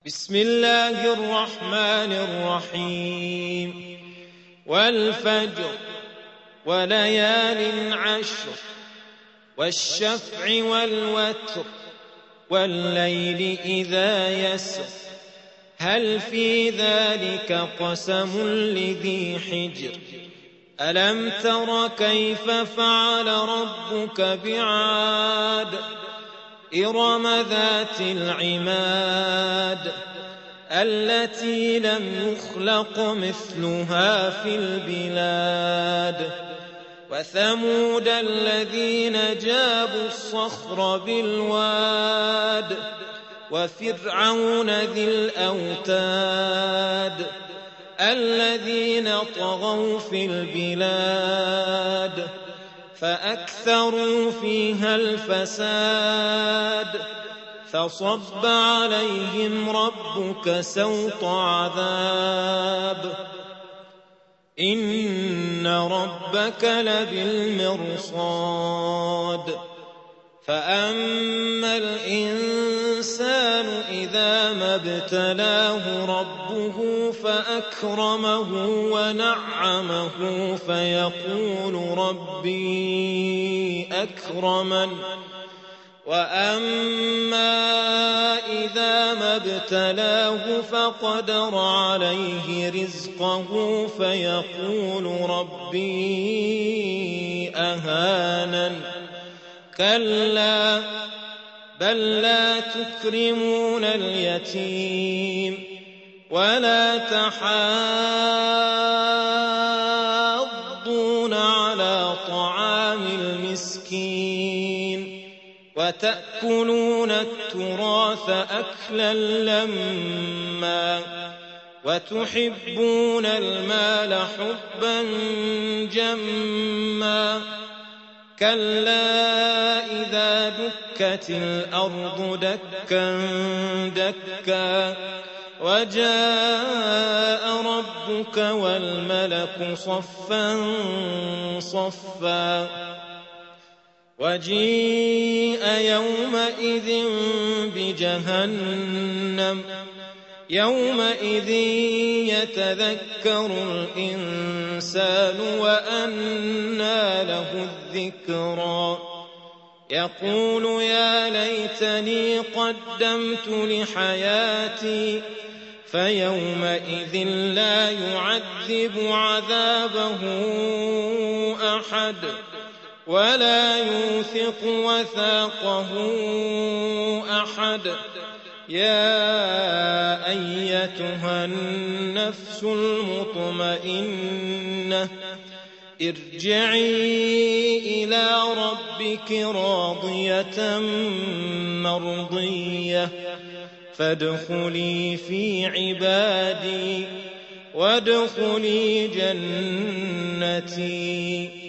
بسم الله الرحمن الرحيم والفجر وليال عشر والشفع والوتر والليل إذا يسر هل في ذلك قسم لذي حجر ألم تر كيف فعل ربك بعاد إرم ذات العماد التي لم يخلق مثلها في البلاد وثمود الذين جابوا الصخر بالواد وفرعون ذي الأوتاد الذين طغوا في البلاد فأكثروا فيها الفساد فصب عليهم ربك سوط عذاب إن ربك لبالمرصاد فأما الإنسان إذا ما ابتلاه ربه فأكرمه ونعمه فيقول ربي أكرمن وأما إذا ما ابتلاه فقدر عليه رزقه فيقول ربي أهانن كلا بل لا تكرمون اليتيم ولا تحاضون على طعام المسكين وتأكلون التراث أكلا لما وتحبون المال حبا جما كلا إذا دكت الأرض دكا دكا وجاء ربك والملك صفا صفا وجيء يومئذ بجهنم يومئذ يتذكر الإنسان وأنى له الذكرى يقول يا ليتني قدمت لحياتي فيومئذ لا يعذب عذابه أحد ولا يوثق وثاقه أحد يا أيتها النفس المطمئنة ارجعي إلى ربك راضية مرضية فادخلي في عبادي وادخلي جنتي